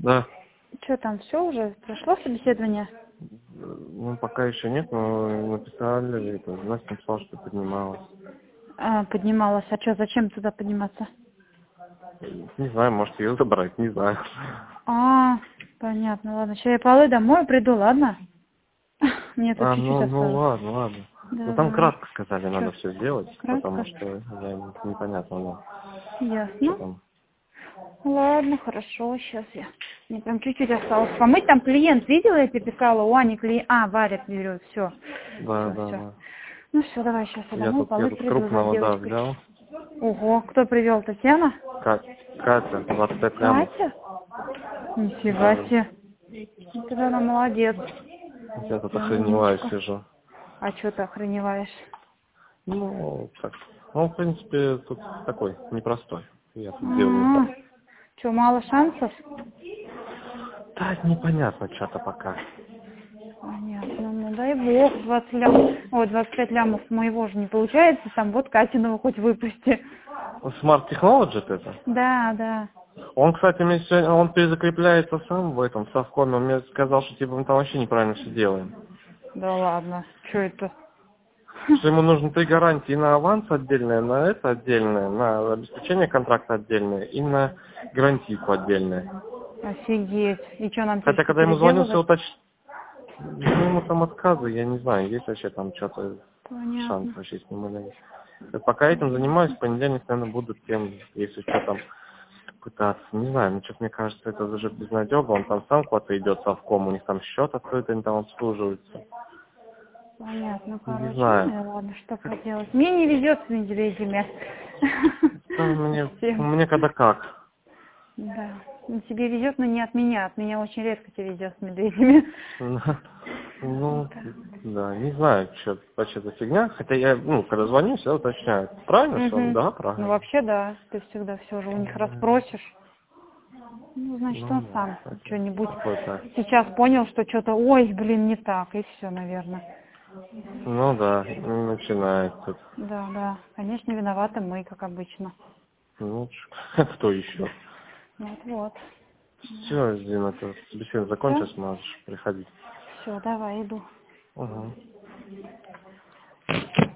Да. Что там, все уже? Прошло собеседование? Ну, пока еще нет, но написали, это, Настя написала, что поднималась. Поднималась. А что, зачем туда подниматься? Не знаю, может ее забрать, не знаю. Понятно, ладно. Сейчас я полы домой приду, ладно? Мне тут чуть-чуть Ну осталось. ладно, ладно. Ну там Давай. кратко сказали, Чё? надо все сделать, потому Кратко? что непонятно, ну, что Ясно. там. Ладно, хорошо, сейчас я. Мне прям чуть-чуть осталось помыть. Там клиент, видела, я тебе писала, у Ани клиент. Варя берет, все. Да, Все, да, все. да. Ну все, давай сейчас я Я домой, тут, я полы тут приду за крупного, да, девочкой. взял. Ого, кто привел, Татьяна? Катя, 25 лямов. Катя? Нифига Да. себе. Ну, тогда она молодец. Я тут Прям охреневаю, умничка. сижу. А что ты охреневаешь? Ну, так. Он, в принципе, тут такой, непростой. Я тут делаю. Что, мало шансов? Да, непонятно что-то пока. Понятно. Ну дай бог, 20 лямов. Ой, 25 лямов моего же не получается. Там вот Катиного хоть выпусти. Smart Technology это? Да, да. Он, кстати, мне сегодня, он перезакрепляется сам в этом совкоме. Он мне сказал, что типа мы там вообще неправильно все делаем. Да ладно. Что это? Что ему нужно 3 гарантии на аванс отдельное, на это отдельное, на обеспечение контракта отдельное и на гарантийку отдельное. Офигеть. И что, нам теперь Хотя, все когда ему звонил, все переделывать? уточнил. Ну, ему там отказы, я не знаю, есть вообще там что-то, шанс Понятно. вообще с ним или нет. Пока этим занимаюсь, в понедельник, наверное, буду тем, если что там пытаться. Не знаю, ну что-то мне кажется, это уже безнадега, он там сам куда-то идет совком, у них там счет открытый, они там обслуживаются. Понятно, Не короче. Ну знаю. и ладно, что поделать. Мне не везет с медведями. Да, Всем. мне когда как. Да. Ну, тебе везет, но не от меня. От меня очень редко тебе везет с медведями. Ну, Так. да, не знаю, что вообще за фигня. Хотя я, когда звоню, всегда уточняю. Правильно все? Мгм. Да, Ну правильно. вообще да. Ты всегда все же у них расспросишь. Ну, значит, он Ну, сам да, это что-нибудь какой-то. сейчас понял, что что-то, ой, блин, не так, и все, наверное. Ну да, начинает тут. Да, да. Конечно, виноваты мы, как обычно. Ну, кто еще? Вот. Все, Дина, ты беседа Все? закончилась, можешь приходить. Все, давай, иду. Угу.